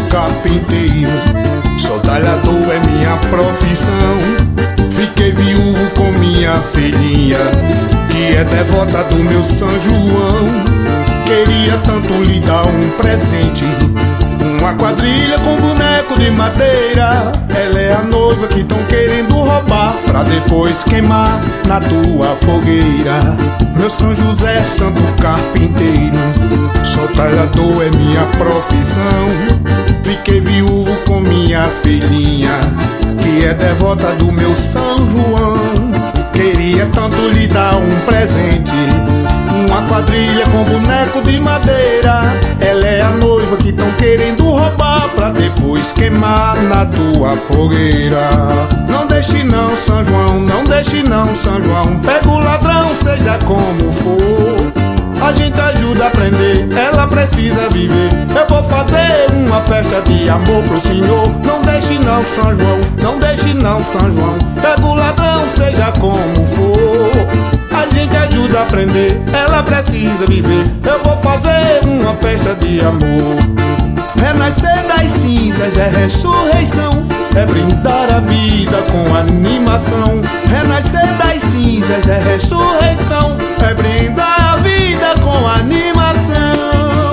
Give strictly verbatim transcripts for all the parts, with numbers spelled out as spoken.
carpinteiro, sou talhador, é minha profissão. Fiquei viúvo com minha filhinha, que é devota do meu São João. Queria tanto lhe dar um presente, uma quadrilha com boneco de madeira. Ela é a noiva que tão querendo roubar, pra depois queimar na tua fogueira. Meu São José, santo carpinteiro, sou talhador, é minha profissão. Fiquei viúvo com minha filhinha, que é devota do meu São João. Queria tanto lhe dar um presente, uma quadrilha com boneco de madeira. Ela é a noiva que tão querendo roubar, pra depois queimar na tua fogueira. Não deixe não, São João, não deixe não, São João. Pega o ladrão, seja como for, a gente ajuda a prender, ela precisa viver. Eu vou fazer uma festa de amor pro senhor. Não deixe não, São João, não deixe não, São João. Pega o ladrão, seja como for, a gente ajuda a prender, ela precisa viver. Eu vou fazer uma festa de amor. Renascer das cinzas é ressurreição, é brindar a vida com animação. Renascer das cinzas é ressurreição, é brindar a vida com animação.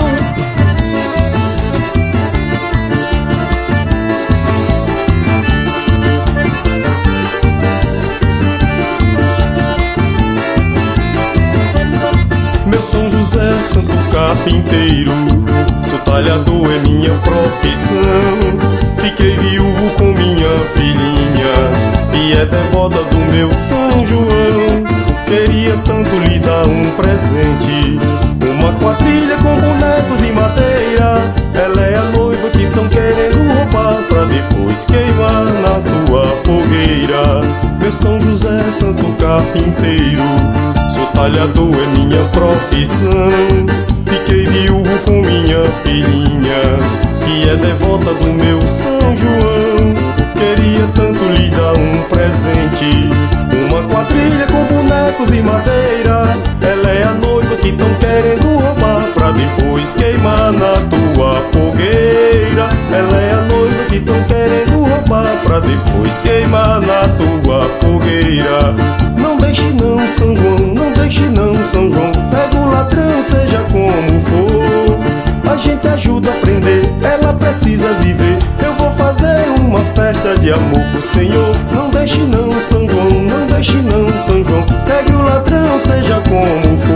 Meu São José, santo carpinteiro, sou talhador, é minha profissão. Fiquei viúvo com minha filhinha, e é devota do meu São João. Queria tanto lhe dar um presente, uma quadrilha com boneco de madeira. Ela é a noiva que tão querendo roubar, pra depois queimar na tua fogueira. Meu São José, santo carpinteiro, sou talhador, é minha profissão. Fiquei viúvo com minha filhinha, que é devota do meu São João. Queria tanto lhe dar um presente, uma quadrilha com bonecos de madeira. Ela é a noiva que tão querendo roubar, pra depois queimar na tua fogueira. Ela é a noiva que tão querendo roubar, pra depois queimar na tua fogueira. Não deixe não, São João, não deixe não, São João. Pega o ladrão, seja como for, a gente ajuda a prender, ela precisa viver. Eu vou fazer uma festa de amor pro Senhor. Não deixe não, São João, não deixe não, São João. Pegue o ladrão, seja como for,